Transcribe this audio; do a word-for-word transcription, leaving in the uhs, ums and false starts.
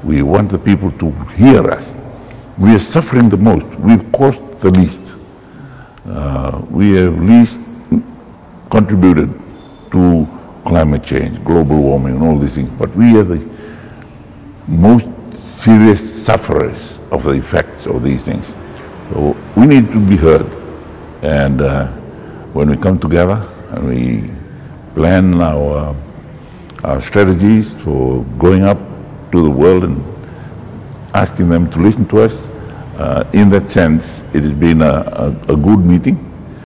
We want the people to hear us. We are suffering the most. We've caused the least. Uh, we have least contributed to climate change, global warming, and all these things. But we are the most serious sufferers of the effects of these things. So we need to be heard. And uh, when we come together and we plan our, our strategies for going up to the world and asking them to listen to us, uh, in that sense, it has been a, a, a good meeting.